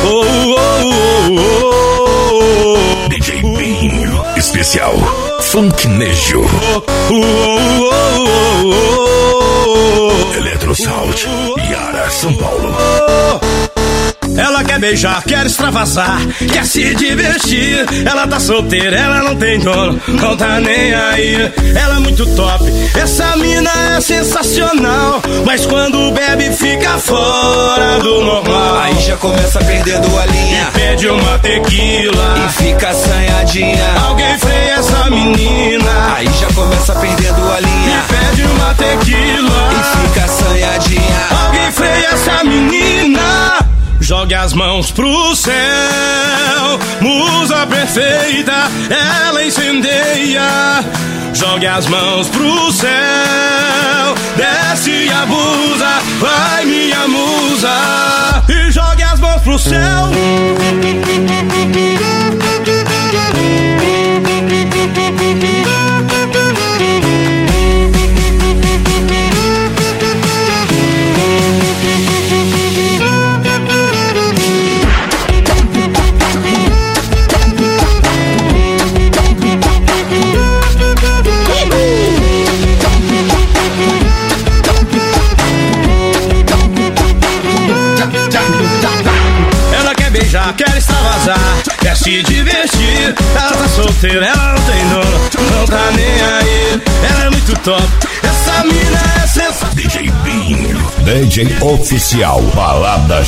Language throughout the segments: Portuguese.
DJ Binho, especial Funknejo. Eletrosalt, Yara, São Paulo. Ela quer beijar, quer extravasar, quer se divertir. Ela tá solteira, ela não tem dono, não tá nem aí. Ela é muito top, essa mina é sensacional, mas quando bebe fica fora do normal. Aí já começa perdendo a linha e pede uma tequila e fica assanhadinha. Alguém freia essa menina. Aí já começa perdendo a linha e pede uma tequila e fica assanhadinha. Alguém freia essa menina. Jogue as mãos pro céu, musa perfeita, ela incendeia. Jogue as mãos pro céu, desce e abusa, vai minha musa. E jogue as mãos pro céu. Quer extravasar, quer se divertir. Ela tá solteira, ela não tem dono, não tá nem aí. Ela é muito top, essa mina é sensacional. DJ Binho, DJ oficial, balada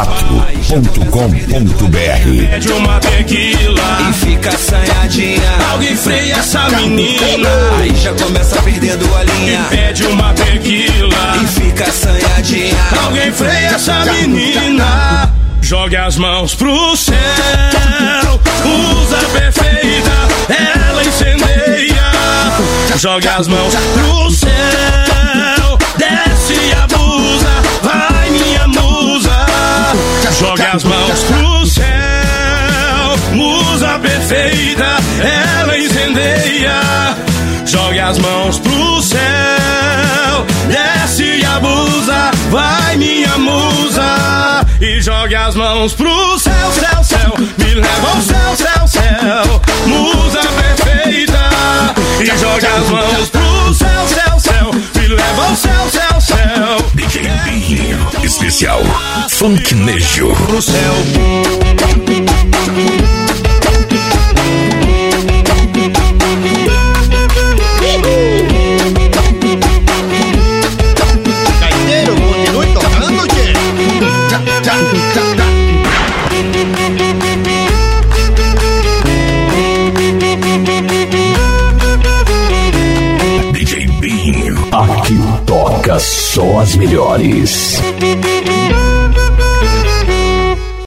G4.com.br. Pede uma tequila e fica assanhadinha. Alguém freia essa menina. Aí já começa perdendo a linha e pede uma tequila e fica assanhadinha. Alguém freia essa menina. Jogue as mãos pro céu, usa perfeita, ela incendeia. Jogue as mãos pro céu, desce e abusa, vai minha musa. Jogue as mãos pro céu, musa perfeita, ela incendeia. Jogue as mãos pro céu, desce e abusa, vai minha musa. E jogue as mãos pro céu, céu, céu, me leva ao céu, céu, céu, musa perfeita. E jogue as mãos pro céu, céu, céu, me leva ao céu, céu, céu. DJ Binho, especial Funknejo. Pro céu. Gaiteiro, continue tocando, tchê. DJ Binho, aqui toca só as melhores.